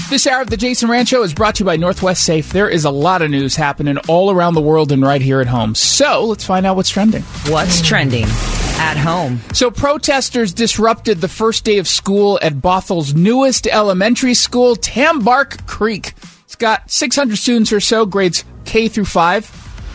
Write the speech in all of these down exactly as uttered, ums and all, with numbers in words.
This hour of the Jason Rand Show is brought to you by Northwest Safe. There is a lot of news happening all around the world and right here at home. So let's find out what's trending. What's trending at home? So protesters disrupted the first day of school at Bothel's newest elementary school, Tambark Creek. It's got six hundred students or so, grades K through five.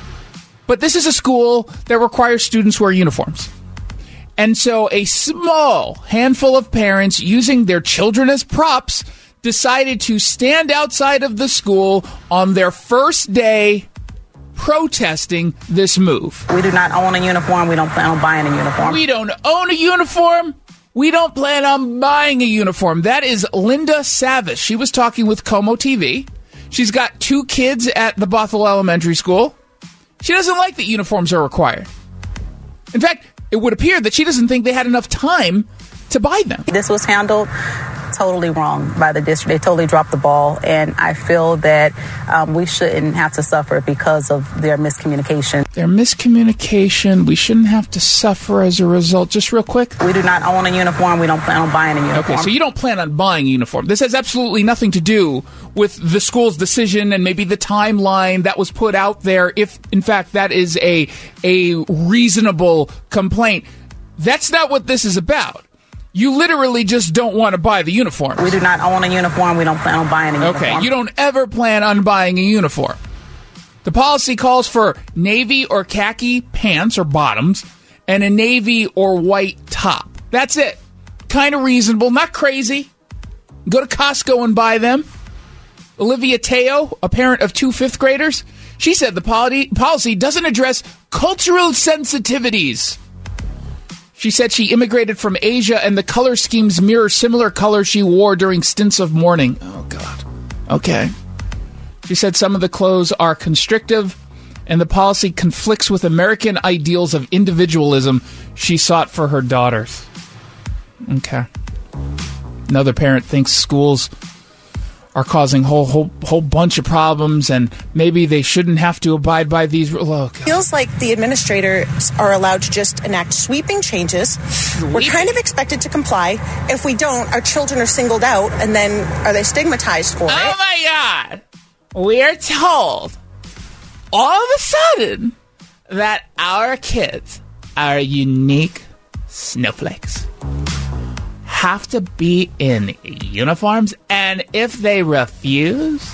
But this is a school that requires students wear uniforms. And so a small handful of parents using their children as props decided to stand outside of the school on their first day protesting this move. We do not own a uniform. We don't plan on buying a uniform. We don't own a uniform. We don't plan on buying a uniform. That is Linda Savis. She was talking with Como T V. She's got two kids at the Bothell Elementary School. She doesn't like that uniforms are required. In fact, it would appear that she doesn't think they had enough time to buy them. This was handled totally wrong by the district. They totally dropped the ball, and I feel that um, we shouldn't have to suffer because of their miscommunication. Their miscommunication, we shouldn't have to suffer as a result. Just real quick. We do not own a uniform. We don't plan on buying a uniform. Okay, so you don't plan on buying a uniform. This has absolutely nothing to do with the school's decision and maybe the timeline that was put out there, if, in fact, that is a a reasonable complaint. That's not what this is about. You literally just don't want to buy the uniform. We do not own a uniform. We don't plan on buying a uniform. Okay, you don't ever plan on buying a uniform. The policy calls for navy or khaki pants or bottoms and a navy or white top. That's it. Kind of reasonable, not crazy. Go to Costco and buy them. Olivia Teo, a parent of two fifth graders, she said the poli- policy doesn't address cultural sensitivities. She said she immigrated from Asia and the color schemes mirror similar colors she wore during stints of mourning. Oh, God. Okay. She said some of the clothes are constrictive and the policy conflicts with American ideals of individualism she sought for her daughters. Okay. Another parent thinks schools are causing a whole, whole, whole bunch of problems, and maybe they shouldn't have to abide by these rules. Oh, feels like the administrators are allowed to just enact sweeping changes. Sweeping. We're kind of expected to comply. If we don't, our children are singled out, and then are they stigmatized for oh it? Oh, my God. We are told all of a sudden that our kids are unique snowflakes. Have to be in uniforms, and if they refuse,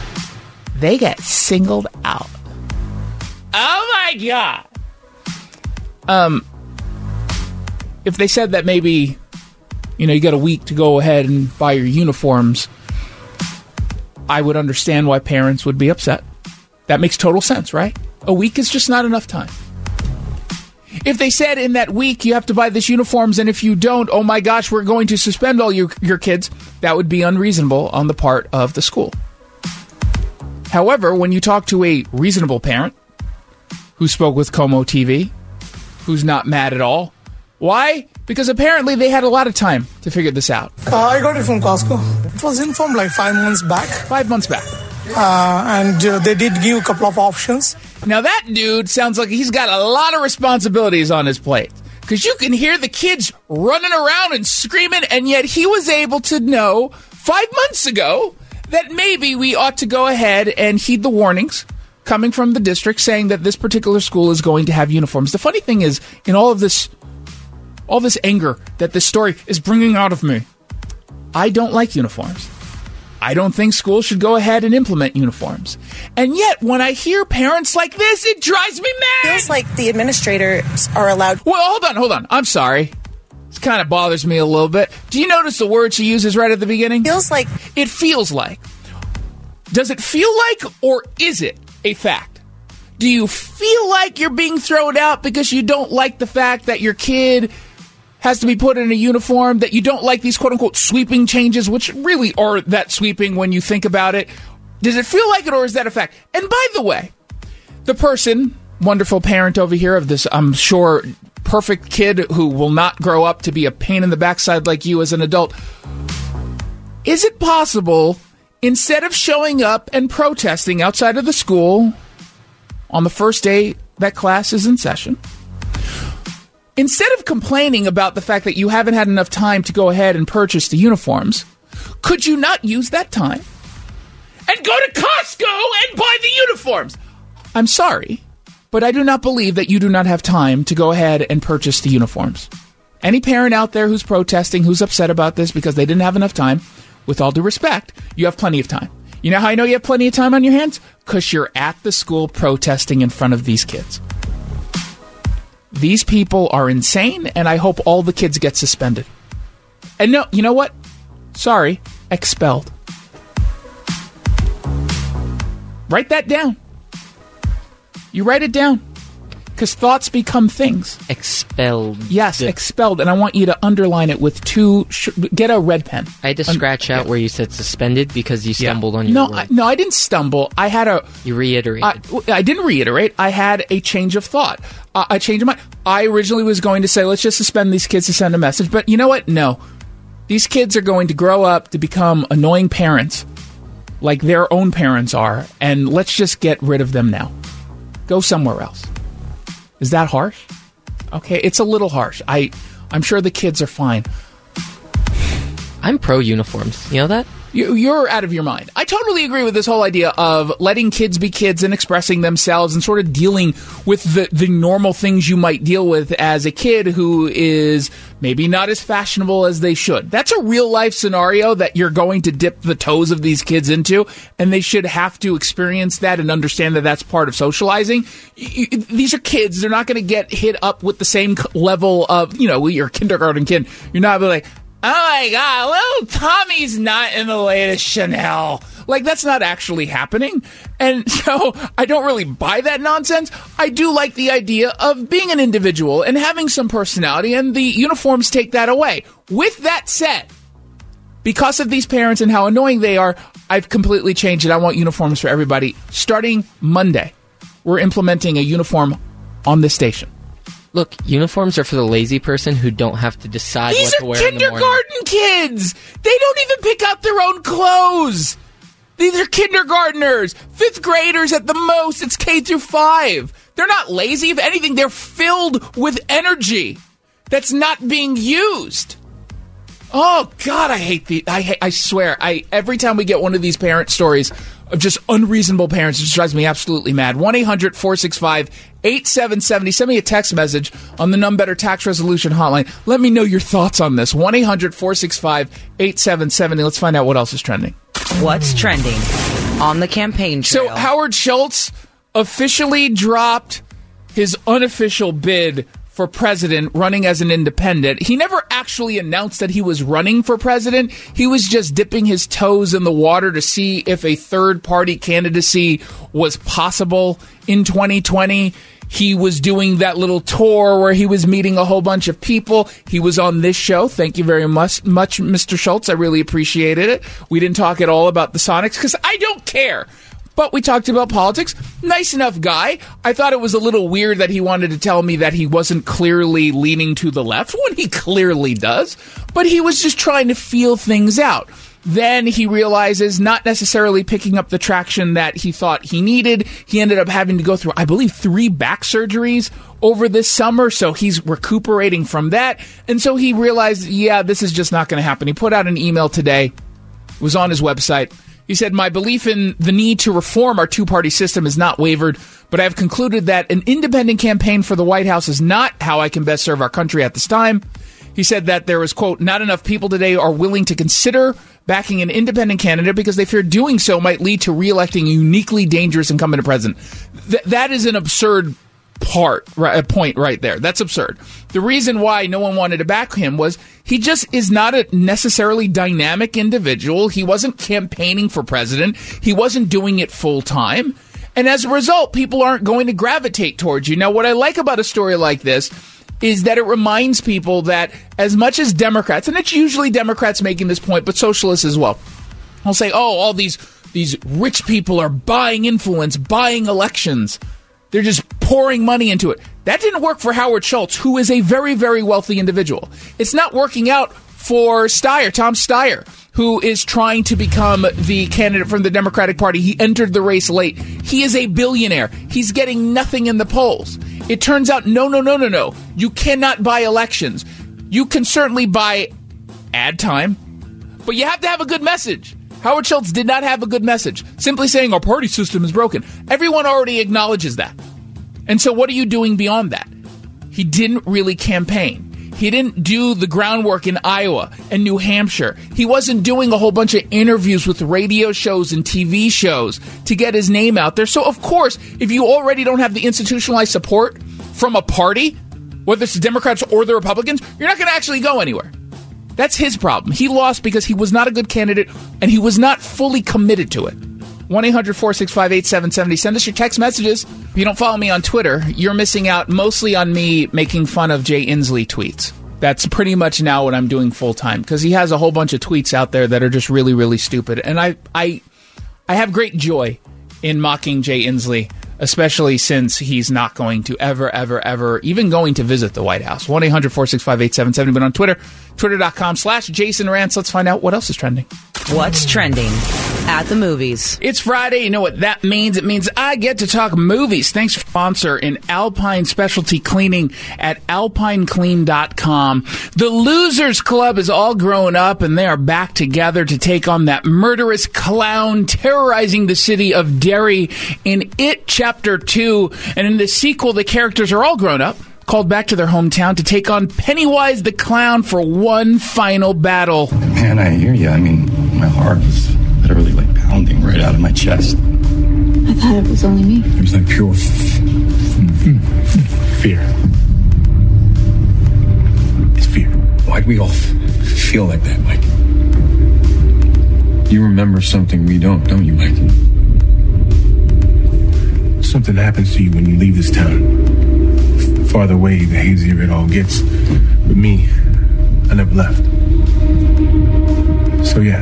they get singled out. Oh my God. Um, if they said that maybe, you know, you got a week to go ahead and buy your uniforms, I would understand why parents would be upset. That makes total sense, right? A week is just not enough time. If they said in that week you have to buy this uniforms, and if you don't, oh my gosh, we're going to suspend all your, your kids, that would be unreasonable on the part of the school. However, when you talk to a reasonable parent who spoke with Como T V, who's not mad at all, why? Because apparently they had a lot of time to figure this out. Uh, I got it from Costco. It was informed like five months back. Five months back. Uh, and uh, they did give a couple of options. Now that dude sounds like he's got a lot of responsibilities on his plate, because you can hear the kids running around and screaming, and yet he was able to know five months ago that maybe we ought to go ahead and heed the warnings coming from the district saying that this particular school is going to have uniforms. The funny thing is, in all of this, all this anger that this story is bringing out of me, I don't like uniforms. I don't think schools should go ahead and implement uniforms. And yet, when I hear parents like this, it drives me mad. Feels like the administrators are allowed... Well, hold on, hold on. I'm sorry. This kind of bothers me a little bit. Do you notice the word she uses right at the beginning? Feels like... It feels like. Does it feel like, or is it a fact? Do you feel like you're being thrown out because you don't like the fact that your kid has to be put in a uniform, that you don't like these quote-unquote sweeping changes, which really are that sweeping when you think about it? Does it feel like it, or is that a fact? And by the way, the person, wonderful parent over here of this, I'm sure, perfect kid who will not grow up to be a pain in the backside like you as an adult, is it possible, instead of showing up and protesting outside of the school on the first day that class is in session, instead of complaining about the fact that you haven't had enough time to go ahead and purchase the uniforms, Could you not use that time and go to Costco and buy the uniforms? I'm sorry, but I do not believe that you do not have time to go ahead and purchase the uniforms. Any parent out there who's protesting, who's upset about this because they didn't have enough time, with all due respect, you have plenty of time. You know how I know you have plenty of time on your hands? Because you're at the school protesting in front of these kids. These people are insane, and I hope all the kids get suspended. And no, you know what? Sorry, expelled. Write that down. You write it down. Because thoughts become things. Expelled. Yes, expelled. And I want you to underline it with two... Sh- get a red pen. I had to scratch Un- out where you said suspended because you stumbled yeah. on your no, word. I, no, I didn't stumble. I had a... You reiterated. I, I didn't reiterate. I had a change of thought. Uh, I changed my... I originally was going to say, let's just suspend these kids to send a message. But you know what? No. These kids are going to grow up to become annoying parents like their own parents are. And let's just get rid of them now. Go somewhere else. Is that harsh? Okay, it's a little harsh. I, I'm sure the kids are fine. I'm pro uniforms. You know that? You, you're out of your mind. I totally agree with this whole idea of letting kids be kids and expressing themselves and sort of dealing with the, the normal things you might deal with as a kid who is maybe not as fashionable as they should. That's a real life scenario that you're going to dip the toes of these kids into, and they should have to experience that and understand that that's part of socializing. You, you, these are kids. They're not going to get hit up with the same level of, you know, you're a kindergarten kid. You're not like, oh my God, little Tommy's not in the latest Chanel. Like, that's not actually happening. And so I don't really buy that nonsense. I do like the idea of being an individual and having some personality, and the uniforms take that away. With that said, because of these parents and how annoying they are, I've completely changed it. I want uniforms for everybody. Starting Monday, we're implementing a uniform on this station. Look, uniforms are for the lazy person who don't have to decide These what to wear in the morning. These are kindergarten kids. They don't even pick out their own clothes. These are kindergartners, fifth graders at the most. It's K through five. They're not lazy. If anything, they're filled with energy that's not being used. Oh God, I hate the. I hate, I swear. I every time we get one of these parent stories of just unreasonable parents, it just drives me absolutely mad. one eight hundred four six five eight seven seven zero. Send me a text message on the None Better Tax Resolution Hotline. Let me know your thoughts on this. one eight hundred four six five eight seven seven zero. Let's find out what else is trending. What's trending on the campaign trail? So Howard Schultz officially dropped his unofficial bid for president, running as an independent. He never actually announced that he was running for president. He was just dipping his toes in the water to see if a third-party candidacy was possible in twenty twenty. He was doing that little tour where he was meeting a whole bunch of people. He was on this show. Thank you very much, much Mister Schultz. I really appreciated it. We didn't talk at all about the Sonics because I don't care. But we talked about politics. Nice enough guy. I thought it was a little weird that he wanted to tell me that he wasn't clearly leaning to the left when he clearly does. But he was just trying to feel things out. Then he realizes not necessarily picking up the traction that he thought he needed. He ended up having to go through, I believe, three back surgeries over this summer. So he's recuperating from that. And so he realized, yeah, this is just not going to happen. He put out an email today. It was on his website. He said, my belief in the need to reform our two-party system is not wavered, but I have concluded that an independent campaign for the White House is not how I can best serve our country at this time. He said that there is, quote, not enough people today are willing to consider backing an independent candidate because they fear doing so might lead to re-electing a uniquely dangerous incumbent president. Th- that is an absurd part, right, point right there. That's absurd. The reason why no one wanted to back him was he just is not a necessarily dynamic individual. He wasn't campaigning for president. He wasn't doing it full time. And as a result, people aren't going to gravitate towards you. Now, what I like about a story like this is that it reminds people that as much as Democrats, and it's usually Democrats making this point, but socialists as well, will say, oh, all these these rich people are buying influence, buying elections. They're just pouring money into it. That didn't work for Howard Schultz, who is a very, very wealthy individual. It's not working out for Steyer, Tom Steyer, who is trying to become the candidate from the Democratic Party. He entered the race late. He is a billionaire. He's getting nothing in the polls. It turns out, no, no, no, no, no. You cannot buy elections. You can certainly buy ad time. But you have to have a good message. Howard Schultz did not have a good message. Simply saying our party system is broken. Everyone already acknowledges that. And so what are you doing beyond that? He didn't really campaign. He didn't do the groundwork in Iowa and New Hampshire. He wasn't doing a whole bunch of interviews with radio shows and T V shows to get his name out there. So, of course, if you already don't have the institutionalized support from a party, whether it's the Democrats or the Republicans, you're not going to actually go anywhere. That's his problem. He lost because he was not a good candidate and he was not fully committed to it. one eight hundred four six five eight seven seven zero. Send us your text messages. If you don't follow me on Twitter, you're missing out mostly on me making fun of Jay Inslee tweets. That's pretty much now what I'm doing full time because he has a whole bunch of tweets out there that are just really, really stupid. And I, I, I have great joy in mocking Jay Inslee, especially since he's not going to ever, ever, ever even going to visit the White House. one eight hundred four six five eight seven seven zero. But on Twitter, twitter.com slash Jason Rants. Let's find out what else is trending. What's trending at the movies? It's Friday. You know what that means? It means I get to talk movies. Thanks for sponsor in Alpine Specialty Cleaning at alpine clean dot com. The Losers Club is all grown up and they are back together to take on that murderous clown terrorizing the city of Derry in It Chapter two. And in the sequel, the characters are all grown up, called back to their hometown to take on Pennywise the Clown for one final battle. Man, I hear you. I mean, my heart was literally like pounding right out of my chest. I thought it was only me. It was like pure f- f- fear. It's fear. Why'd we all f- feel like that, Mike? You remember something we don't, don't you, Mike? Something happens to you when you leave this town. F- farther away, the hazier it all gets. With me, I never left. So yeah,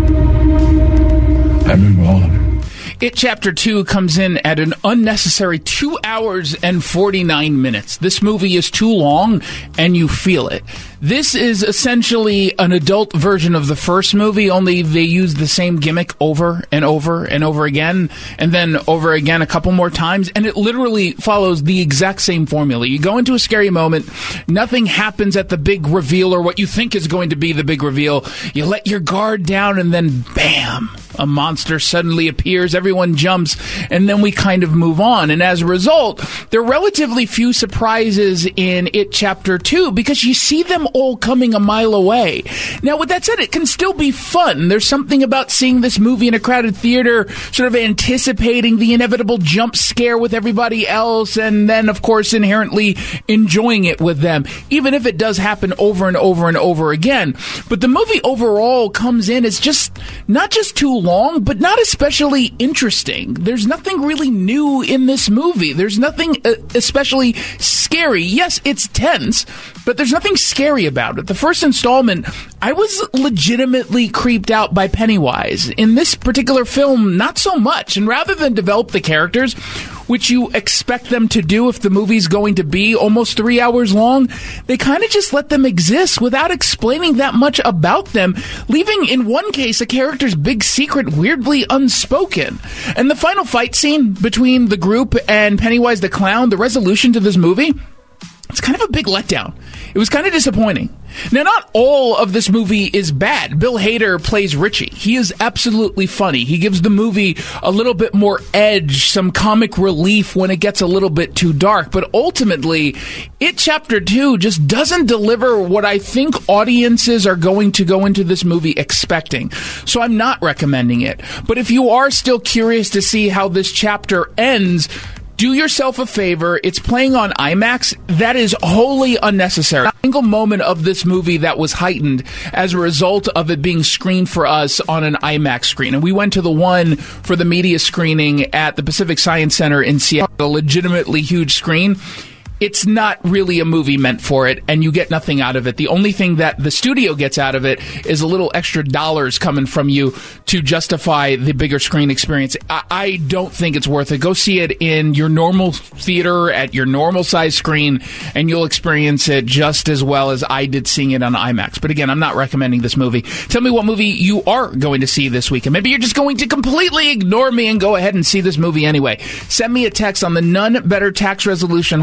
I remember all of it. It Chapter two comes in at an unnecessary two hours and forty-nine minutes. This movie is too long, and you feel it. This is essentially an adult version of the first movie, only they use the same gimmick over and over and over again, and then over again a couple more times, and it literally follows the exact same formula. You go into a scary moment, nothing happens at the big reveal or what you think is going to be the big reveal. You let your guard down, and then bam! A monster suddenly appears, everyone jumps, and then we kind of move on. And as a result, there are relatively few surprises in It Chapter two because you see them all coming a mile away. Now, with that said, it can still be fun. There's something about seeing this movie in a crowded theater, sort of anticipating the inevitable jump scare with everybody else, and then, of course, inherently enjoying it with them, even if it does happen over and over and over again. But the movie overall comes in as just not just too long, long, but not especially interesting. There's nothing really new in this movie. There's nothing uh, especially scary. Yes, it's tense, but there's nothing scary about it. The first installment, I was legitimately creeped out by Pennywise. In this particular film, not so much. And rather than develop the characters, which you expect them to do if the movie's going to be almost three hours long, they kind of just let them exist without explaining that much about them, leaving, in one case, a character's big secret weirdly unspoken. And the final fight scene between the group and Pennywise the Clown, the resolution to this movie, it's kind of a big letdown. It was kind of disappointing. Now, not all of this movie is bad. Bill Hader plays Richie. He is absolutely funny. He gives the movie a little bit more edge, some comic relief when it gets a little bit too dark. But ultimately, It Chapter two just doesn't deliver what I think audiences are going to go into this movie expecting. So I'm not recommending it. But if you are still curious to see how this chapter ends, do yourself a favor. It's playing on IMAX. That is wholly unnecessary. Not a single moment of this movie that was heightened as a result of it being screened for us on an IMAX screen. And we went to the one for the media screening at the Pacific Science Center in Seattle, a legitimately huge screen. It's not really a movie meant for it, and you get nothing out of it. The only thing that the studio gets out of it is a little extra dollars coming from you to justify the bigger screen experience. I, I don't think it's worth it. Go see it in your normal theater at your normal size screen, and you'll experience it just as well as I did seeing it on IMAX. But again, I'm not recommending this movie. Tell me what movie you are going to see this weekend. Maybe you're just going to completely ignore me and go ahead and see this movie anyway. Send me a text on the None Better Tax Resolution Hotline.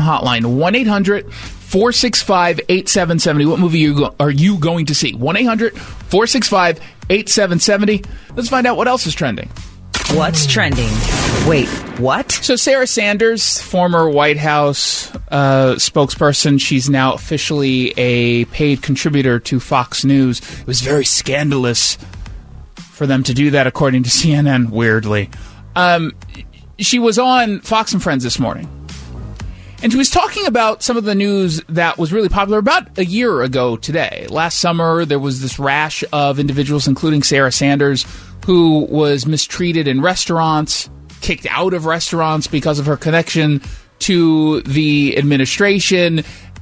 line. one eight hundred four six five eight seven seven zero. What movie are you, go- are you going to see? one eight hundred four six five eight seven seven zero. Let's find out what else is trending. What's trending? Wait, what? So Sarah Sanders, former White House uh, spokesperson, she's now officially a paid contributor to Fox News. It was very scandalous for them to do that, according to C N N, weirdly. Um, she was on Fox and Friends this morning, and she was talking about some of the news that was really popular about a year ago today. Last summer, there was this rash of individuals, including Sarah Sanders, who was mistreated in restaurants, kicked out of restaurants because of her connection to the administration.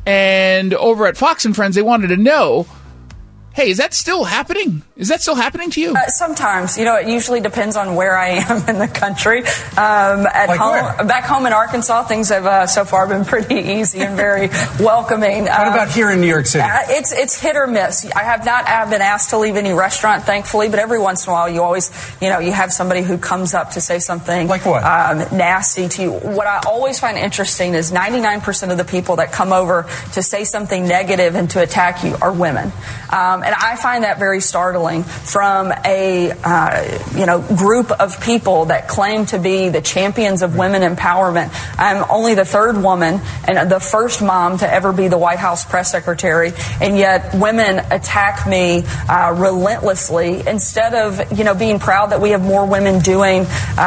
And over at Fox and Friends, they wanted to know, hey, is that still happening? Is that still happening to you? Uh, sometimes. You know, it usually depends on where I am in the country. Um, at like home, where? Back home in Arkansas, things have uh, so far been pretty easy and very welcoming. What about here in New York City? Uh, it's it's hit or miss. I have not I've been asked to leave any restaurant, thankfully, but every once in a while, you always, you know, you have somebody who comes up to say something like what? Um, nasty to you. What I always find interesting is ninety-nine percent of the people that come over to say something negative and to attack you are women, um, and I find that very startling from a uh, you know group of people that claim to be the champions of women empowerment. I'm only the third woman and the first mom to ever be the White House press secretary, and yet women attack me uh, relentlessly instead of you know being proud that we have more women doing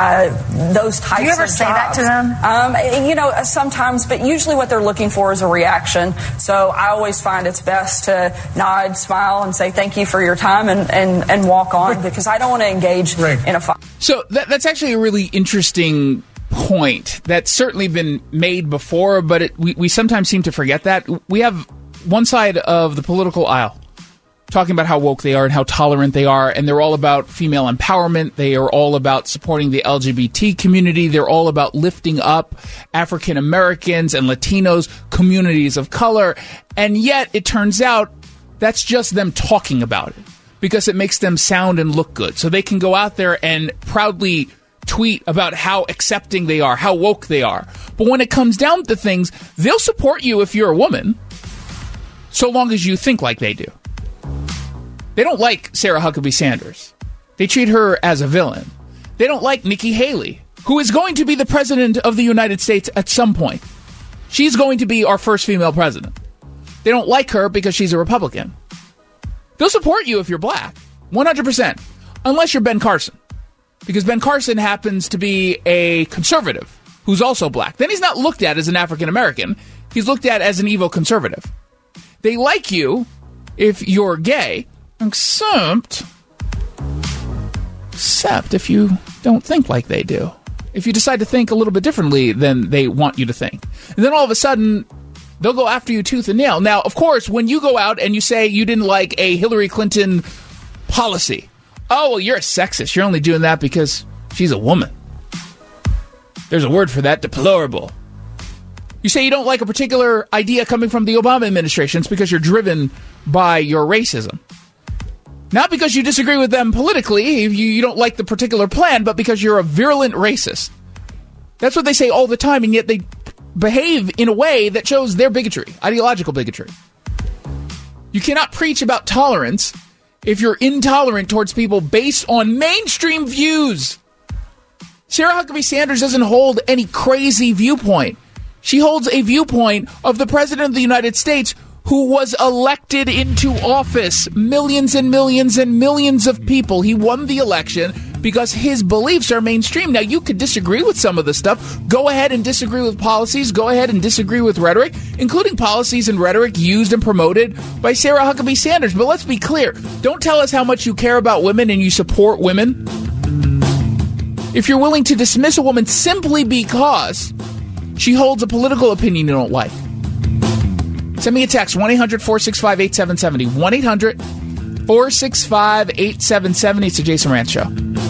uh, those types of jobs. Do you ever say that to them? Um, you know, sometimes, but usually what they're looking for is a reaction. So I always find it's best to nod, smile, and say thank you for your time and, and, and walk on, because I don't want to engage right. in a fight. So that, that's actually a really interesting point that's certainly been made before, but it, we, we sometimes seem to forget that. We have one side of the political aisle talking about how woke they are and how tolerant they are, and they're all about female empowerment. They are all about supporting the L G B T community. They're all about lifting up African Americans and Latinos, communities of color. And yet, it turns out that's just them talking about it because it makes them sound and look good. So they can go out there and proudly tweet about how accepting they are, how woke they are. But when it comes down to things, they'll support you if you're a woman, so long as you think like they do. They don't like Sarah Huckabee Sanders. They treat her as a villain. They don't like Nikki Haley, who is going to be the president of the United States at some point. She's going to be our first female president. They don't like her because she's a Republican. They'll support you if you're black, one hundred percent, unless you're Ben Carson, because Ben Carson happens to be a conservative who's also black. Then he's not looked at as an African American. He's looked at as an evil conservative. They like you if you're gay, except, except if you don't think like they do. If you decide to think a little bit differently than they want you to think. And then all of a sudden, they'll go after you tooth and nail. Now, of course, when you go out and you say you didn't like a Hillary Clinton policy, oh, well, you're a sexist. You're only doing that because she's a woman. There's a word for that, deplorable. You say you don't like a particular idea coming from the Obama administration. It's because you're driven by your racism. Not because you disagree with them politically, you, you don't like the particular plan, but because you're a virulent racist. That's what they say all the time, and yet they behave in a way that shows their bigotry, ideological bigotry. You cannot preach about tolerance if you're intolerant towards people based on mainstream views. Sarah Huckabee Sanders doesn't hold any crazy viewpoint. She holds a viewpoint of the President of the United States who was elected into office. Millions and millions and millions of people. He won the election because his beliefs are mainstream. Now, you could disagree with some of the stuff. Go ahead and disagree with policies. Go ahead and disagree with rhetoric, including policies and rhetoric used and promoted by Sarah Huckabee Sanders. But let's be clear. Don't tell us how much you care about women and you support women if you're willing to dismiss a woman simply because she holds a political opinion you don't like. Send me a text, one eight hundred four six five eight seven seven zero. one eight hundred four six five eight seven seven zero. It's the Jason Rantz Show.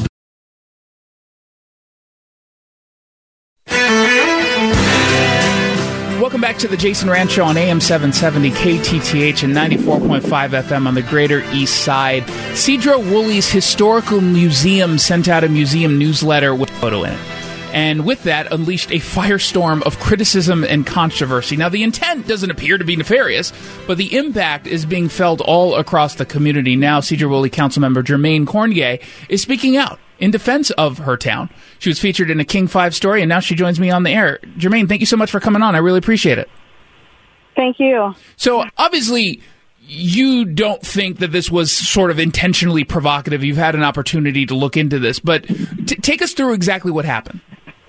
Welcome back to the Jason Rantz Show on A M seven seventy K T T H and ninety-four point five F M on the Greater East Side. Cedro Woolley's Historical Museum sent out a museum newsletter with a photo in it. and with that unleashed a firestorm of criticism and controversy. Now, the intent doesn't appear to be nefarious, but the impact is being felt all across the community. Now, Sedro-Woolley Councilmember Germaine Cornier is speaking out in defense of her town. She was featured in a King five story, and now she joins me on the air. Germaine, thank you so much for coming on. I really appreciate it. Thank you. So, obviously, you don't think that this was sort of intentionally provocative. You've had an opportunity to look into this, but t- take us through exactly what happened.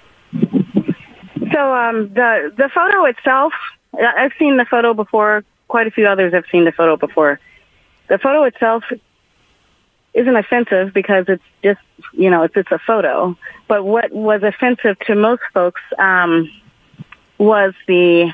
So um, the the photo itself, I've seen the photo before. Quite a few others have seen the photo before. The photo itself isn't offensive because it's just, you know, it's, it's a photo. But what was offensive to most folks um, was the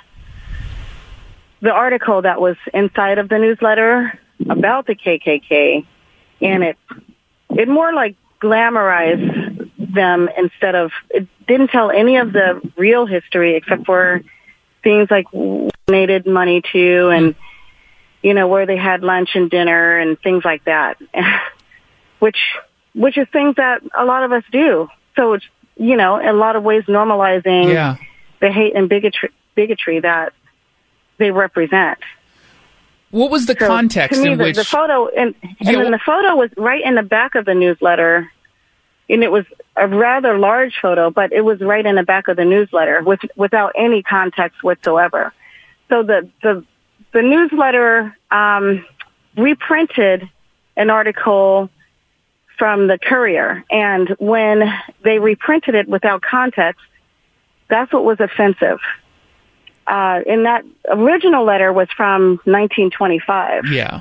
the article that was inside of the newsletter about the K K K, and it it more like glamorized them instead of, it didn't tell any of the real history except for things like donated money to and, you know, where they had lunch and dinner and things like that, which which is things that a lot of us do. So it's, you know, in a lot of ways normalizing yeah. the hate and bigotry, bigotry that they represent. What was the so context to me, in the, which the photo and, and yeah, then the photo was right in the back of the newsletter, and it was a rather large photo, but it was right in the back of the newsletter with without any context whatsoever. So the the the newsletter um, reprinted an article from the Courier, and when they reprinted it without context, that's what was offensive. Uh, and that original letter was from nineteen twenty-five. Yeah.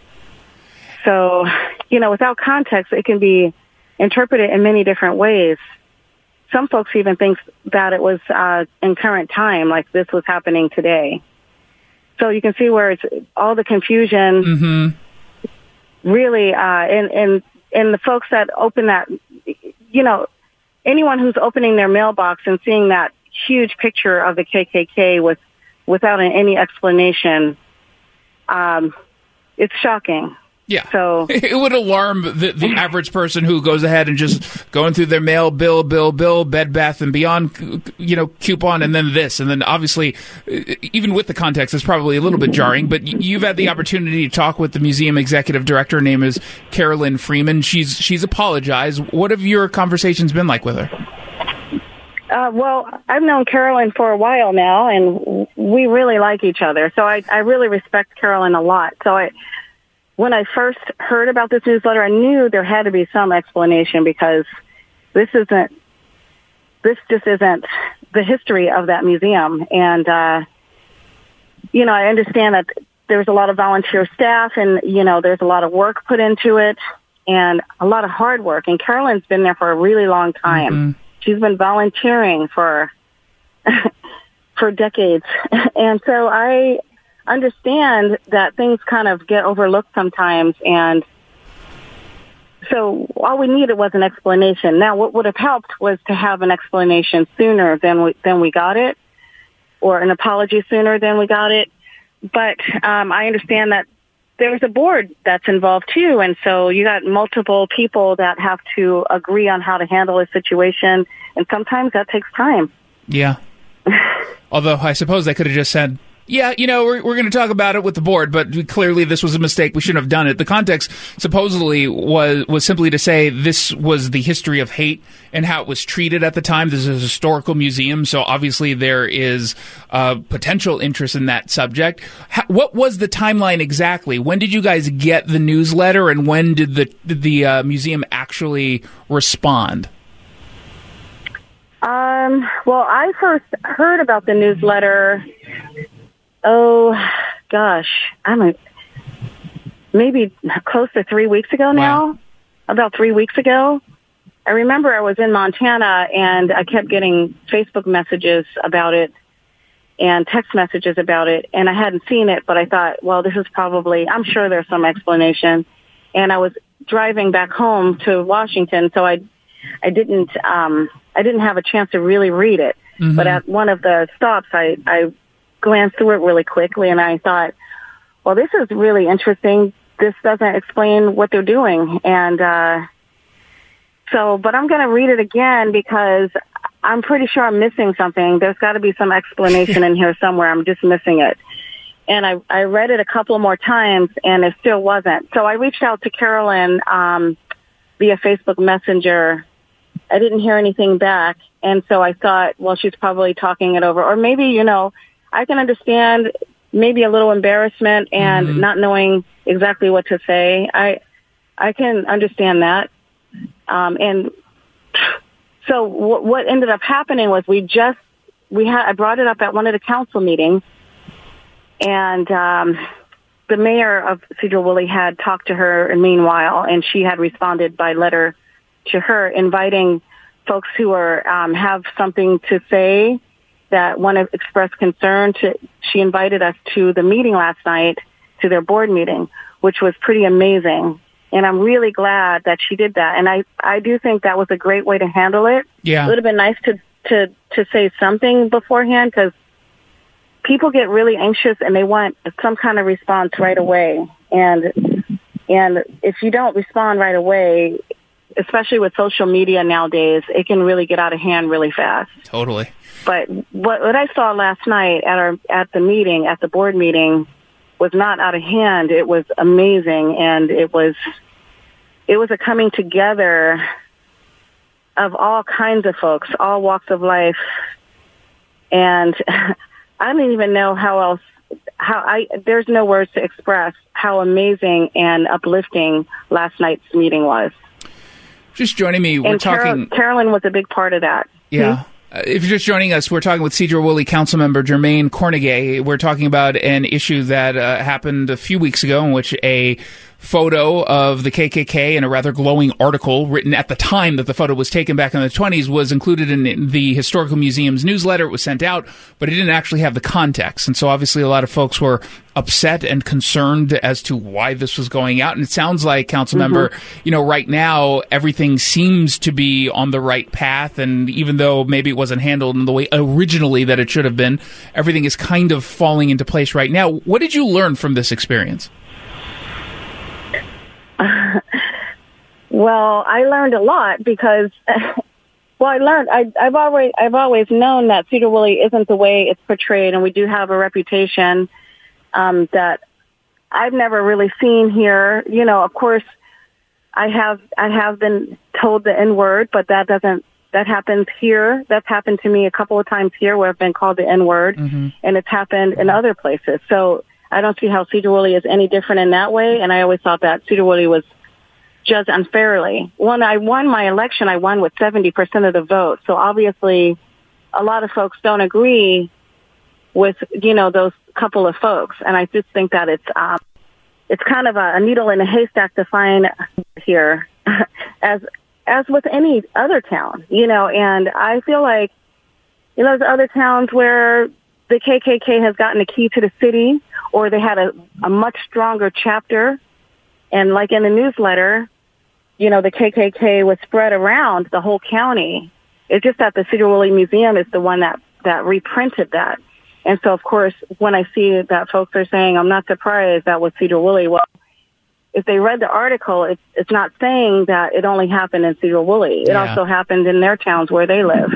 So, you know, without context, it can be interpreted in many different ways. Some folks even think that it was uh, in current time, like this was happening today. So you can see where it's all the confusion. Mm-hmm. Really, uh, and and and the folks that open that, you know, anyone who's opening their mailbox and seeing that huge picture of the K K K with without any explanation, um, it's shocking. Yeah. So it would alarm the, the average person who goes ahead and just going through their mail, bill, bill, bill, Bed Bath and Beyond, you know, coupon, and then this. And then obviously, even with the context, it's probably a little bit jarring, but you've had the opportunity to talk with the museum executive director. Her name is Carolyn Freeman. She's, she's apologized. What have your conversations been like with her? Uh, well, I've known Carolyn for a while now, and we really like each other. So I, I really respect Carolyn a lot. So I, when I first heard about this newsletter, I knew there had to be some explanation because this isn't, this just isn't the history of that museum. And, uh, you know, I understand that there's a lot of volunteer staff and, you know, there's a lot of work put into it and a lot of hard work. And Carolyn's been there for a really long time. Mm-hmm. She's been volunteering for for decades. And so I understand that things kind of get overlooked sometimes. And so all we needed was an explanation. Now, what would have helped was to have an explanation sooner than we, than we got it, or an apology sooner than we got it. But um, I understand that there's a board that's involved too, and so you got multiple people that have to agree on how to handle a situation, and sometimes that takes time. Yeah. Although I suppose they could have just said, yeah, you know, we're, we're going to talk about it with the board, but clearly this was a mistake. We shouldn't have done it. The context supposedly was was simply to say this was the history of hate and how it was treated at the time. This is a historical museum, so obviously there is uh, potential interest in that subject. How, what was the timeline exactly? When did you guys get the newsletter, and when did the, did the uh, museum actually respond? Um, well, I first heard about the newsletter... Oh, gosh, I'm a, maybe close to three weeks ago now, wow. about three weeks ago. I remember I was in Montana and I kept getting Facebook messages about it and text messages about it, and I hadn't seen it, but I thought, well, this is probably, I'm sure there's some explanation. And I was driving back home to Washington, so I, I didn't, um, I didn't have a chance to really read it. Mm-hmm. But at one of the stops, I, I glanced through it really quickly, and I thought, well, this is really interesting. This doesn't explain what they're doing. And uh, so, but I'm going to read it again because I'm pretty sure I'm missing something. There's got to be some explanation in here somewhere. I'm just missing it. And I, I read it a couple more times, and it still wasn't. So I reached out to Carolyn um, via Facebook Messenger. I didn't hear anything back, and so I thought, well, she's probably talking it over. Or maybe, you know, I can understand maybe a little embarrassment and mm-hmm. not knowing exactly what to say. I I can understand that. Um, and so w- what ended up happening was we just, we had, I brought it up at one of the council meetings, and um, the mayor of Sedro-Woolley had talked to her meanwhile, and she had responded by letter to her, inviting folks who are um, have something to say that want to express concern. To she invited us to the meeting last night, to their board meeting, which was pretty amazing. And I'm really glad that she did that. And I, I do think that was a great way to handle it. Yeah. It would have been nice to, to, to say something beforehand, because people get really anxious and they want some kind of response right away. And, and if you don't respond right away, especially with social media nowadays, it can really get out of hand really fast. Totally. But what, what I saw last night at our, at the meeting, at the board meeting, was not out of hand. It was amazing. And it was, it was a coming together of all kinds of folks, all walks of life. And I don't even know how else, how I, there's no words to express how amazing and uplifting last night's meeting was. Just joining me, we're and talking... Carol, Carolyn was a big part of that. Yeah. Hmm? Uh, if you're just joining us, we're talking with Sedro-Woolley Councilmember Germaine Cornegay. We're talking about an issue that uh, happened a few weeks ago in which a photo of the K K K in a rather glowing article written at the time that the photo was taken back in the twenties was included in the Historical Museum's newsletter. It was sent out, but it didn't actually have the context. And so obviously a lot of folks were upset and concerned as to why this was going out. And it sounds like, Councilmember, mm-hmm. you know, right now everything seems to be on the right path. And even though maybe it wasn't handled in the way originally that it should have been, everything is kind of falling into place right now. What did you learn from this experience? Uh, well, I learned a lot because, well, I learned, I, I've always, I've always known that Sedro-Woolley isn't the way it's portrayed, and we do have a reputation, um, that I've never really seen here. You know, of course, I have, I have been told the N-word, but that doesn't, that happens here. That's happened to me a couple of times here where I've been called the N-word, mm-hmm. and it's happened in other places. So I don't see how Sedro-Woolley is any different in that way, and I always thought that Sedro-Woolley was judged unfairly. When I won my election, I won with seventy percent of the vote, so obviously a lot of folks don't agree with, you know, those couple of folks, and I just think that it's um, it's kind of a, a needle in a haystack to find here, as as with any other town, you know, and I feel like, you know, there's other towns where the K K K has gotten a key to the city, or they had a, a much stronger chapter. And like in the newsletter, you know, the K K K was spread around the whole county. It's just that the Sedro-Woolley Museum is the one that, that reprinted that. And so, of course, when I see that folks are saying, I'm not surprised that was Sedro-Woolley, well, if they read the article, it's, it's not saying that it only happened in Sedro-Woolley. It yeah. also happened in their towns where they live.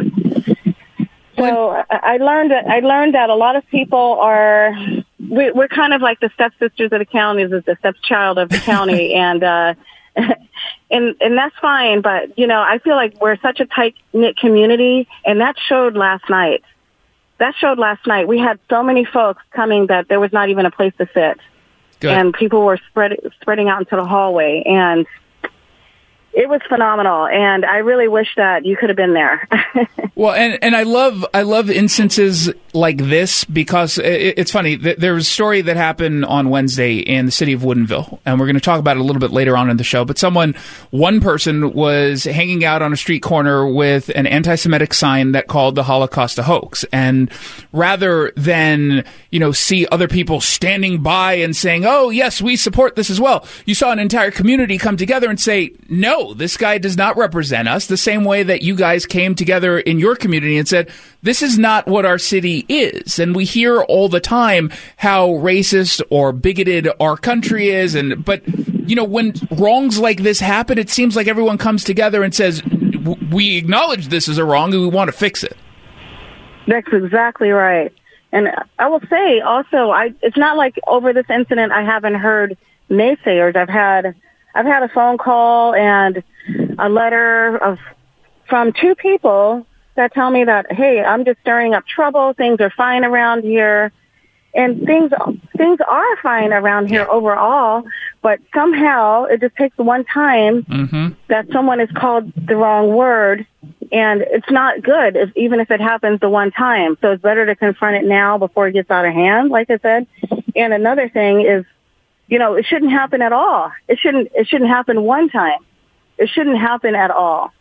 So I learned that I learned that a lot of people are we, we're kind of like the stepsisters of the county, the stepchild of the county, and uh, and and that's fine. But you know, I feel like we're such a tight knit community, and that showed last night. That showed last night. We had so many folks coming that there was not even a place to sit, Good. and people were spread, spreading out into the hallway, and it was phenomenal, and I really wish that you could have been there. Well, and, and I love I love instances like this because it, it's funny. There was a story that happened on Wednesday in the city of Woodinville, and we're going to talk about it a little bit later on in the show. But someone, one person was hanging out on a street corner with an anti-Semitic sign that called the Holocaust a hoax. And rather than, you know, see other people standing by and saying, oh, yes, we support this as well, you saw an entire community come together and say, no, this guy does not represent us, the same way that you guys came together in your community and said, this is not what our city is. And we hear all the time how racist or bigoted our country is. And but, you know, when wrongs like this happen, it seems like everyone comes together and says, w- we acknowledge this is a wrong and we want to fix it. That's exactly right. And I will say also, I it's not like over this incident I haven't heard naysayers. I've had I've had a phone call and a letter of from two people that tell me that, hey, I'm just stirring up trouble. Things are fine around here. And things things are fine around here overall, but somehow it just takes one time mm-hmm. that someone is called the wrong word, and it's not good, if, even if it happens the one time. So it's better to confront it now before it gets out of hand, like I said. And another thing is, you know, it shouldn't happen at all. It shouldn't. It shouldn't happen one time. It shouldn't happen at all.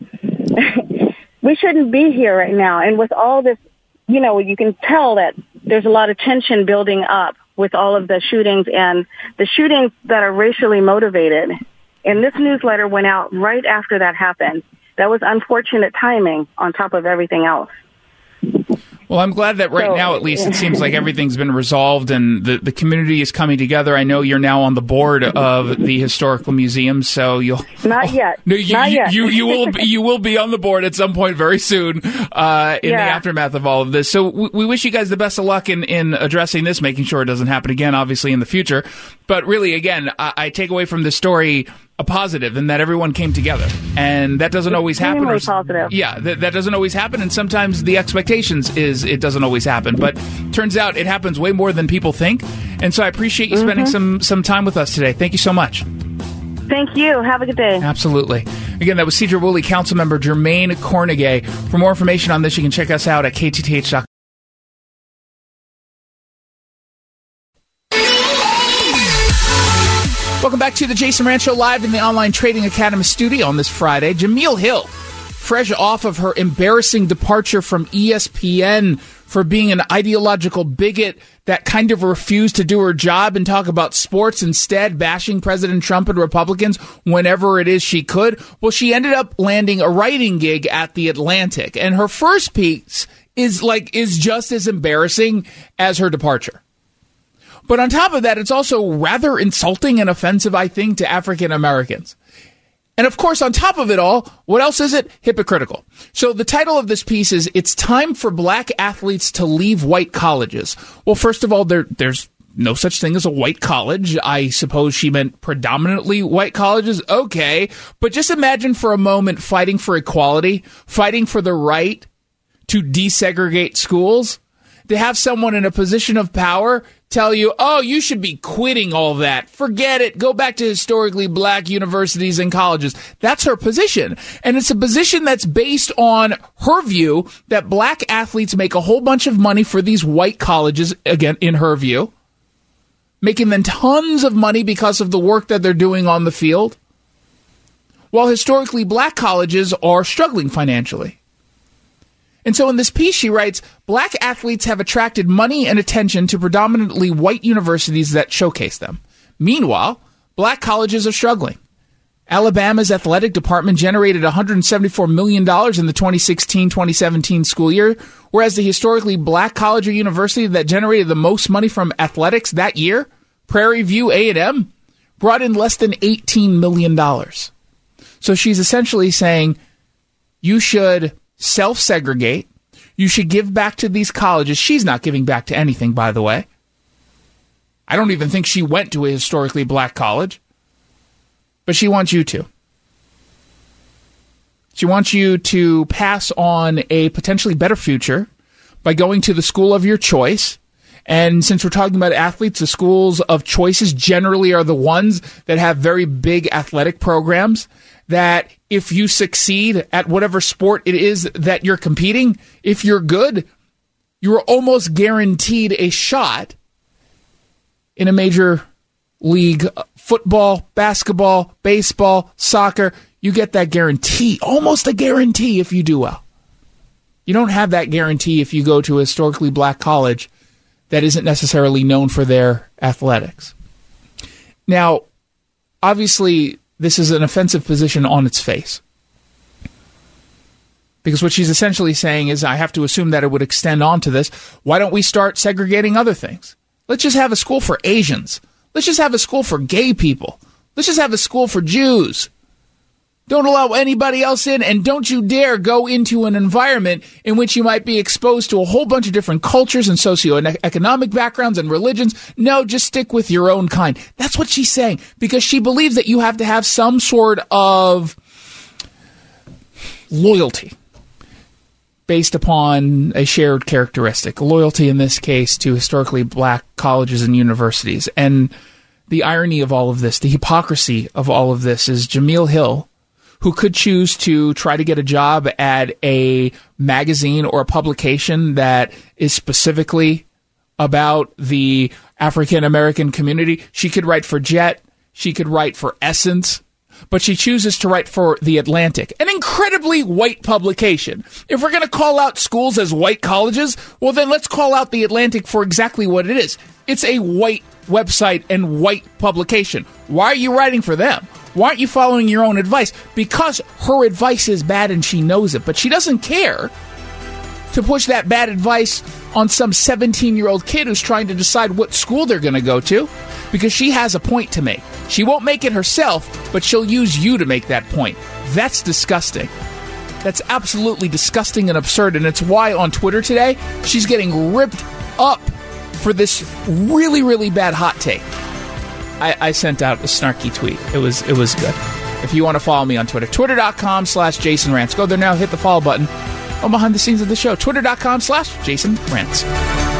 We shouldn't be here right now, and with all this, you know, you can tell that there's a lot of tension building up with all of the shootings and the shootings that are racially motivated. And this newsletter went out right after that happened. That was unfortunate timing on top of everything else. Well, I'm glad that right so, now, at least, it seems like everything's been resolved and the, the community is coming together. I know you're now on the board of the Historical Museum, so you'll... Not oh, yet. No, you, Not you, yet. you, you, will be, you will be on the board at some point very soon uh, in yeah. the aftermath of all of this. So we, we wish you guys the best of luck in, in addressing this, making sure it doesn't happen again, obviously, in the future. But really, again, I, I take away from this story a positive in that everyone came together, and that doesn't always happen. Or, positive. Yeah, that, that doesn't always happen, and sometimes the expectations is it doesn't always happen. But turns out it happens way more than people think, and so I appreciate you mm-hmm. spending some some time with us today. Thank you so much. Thank you. Have a good day. Absolutely. Again, that was Cedar Woolley Councilmember Jermaine Cornegay. For more information on this, you can check us out at K T T H dot com. Welcome back to the Jason Rant Show, live in the Online Trading Academy studio on this Friday. Jemele Hill, fresh off of her embarrassing departure from E S P N for being an ideological bigot that kind of refused to do her job and talk about sports, instead bashing President Trump and Republicans whenever it is she could. Well, she ended up landing a writing gig at The Atlantic, and her first piece is like is just as embarrassing as her departure. But on top of that, it's also rather insulting and offensive, I think, to African Americans. And of course, on top of it all, what else is it? Hypocritical. So the title of this piece is, "It's Time for Black Athletes to Leave White Colleges." Well, first of all, there, there's no such thing as a white college. I suppose she meant predominantly white colleges. Okay. But just imagine for a moment fighting for equality, fighting for the right to desegregate schools, to have someone in a position of power tell you, oh, you should be quitting all that. Forget it. Go back to historically black universities and colleges. That's her position. And it's a position that's based on her view that black athletes make a whole bunch of money for these white colleges, again, in her view, making them tons of money because of the work that they're doing on the field, while historically black colleges are struggling financially. And so in this piece, she writes, black athletes have attracted money and attention to predominantly white universities that showcase them. Meanwhile, black colleges are struggling. Alabama's athletic department generated one hundred seventy-four million dollars in the twenty sixteen twenty seventeen school year, whereas the historically black college or university that generated the most money from athletics that year, Prairie View A and M, brought in less than eighteen million dollars. So she's essentially saying you should self-segregate. You should give back to these colleges. She's not giving back to anything, by the way. I don't even think she went to a historically black college. But she wants you to. She wants you to pass on a potentially better future by going to the school of your choice. And since we're talking about athletes, the schools of choices generally are the ones that have very big athletic programs that if you succeed at whatever sport it is that you're competing, if you're good, you're almost guaranteed a shot in a major league. Football, basketball, baseball, soccer, you get that guarantee, almost a guarantee if you do well. You don't have that guarantee if you go to a historically black college that isn't necessarily known for their athletics. Now, obviously, this is an offensive position on its face. Because what she's essentially saying is, I have to assume that it would extend on to this. Why don't we start segregating other things? Let's just have a school for Asians. Let's just have a school for gay people. Let's just have a school for Jews. Don't allow anybody else in, and don't you dare go into an environment in which you might be exposed to a whole bunch of different cultures and socioeconomic backgrounds and religions. No, just stick with your own kind. That's what she's saying, because she believes that you have to have some sort of loyalty based upon a shared characteristic. Loyalty, in this case, to historically black colleges and universities. And the irony of all of this, the hypocrisy of all of this, is Jemele Hill, who could choose to try to get a job at a magazine or a publication that is specifically about the African American community. She could write for Jet. She could write for Essence. But she chooses to write for The Atlantic, an incredibly white publication. If we're going to call out schools as white colleges, well, then let's call out The Atlantic for exactly what it is. It's a white website and white publication. Why are you writing for them? Why aren't you following your own advice? Because her advice is bad and she knows it, but she doesn't care to push that bad advice on some seventeen-year-old kid who's trying to decide what school they're going to go to, because she has a point to make. She won't make it herself, but she'll use you to make that point. That's disgusting. That's absolutely disgusting and absurd, and it's why on Twitter today, she's getting ripped up for this really, really bad hot take. I, I sent out a snarky tweet. It was it was good. If you want to follow me on Twitter, twitter.com slash Jason Rants. Go there now, hit the follow button. I'm behind the scenes of the show. Twitter.com slash Jason Rants.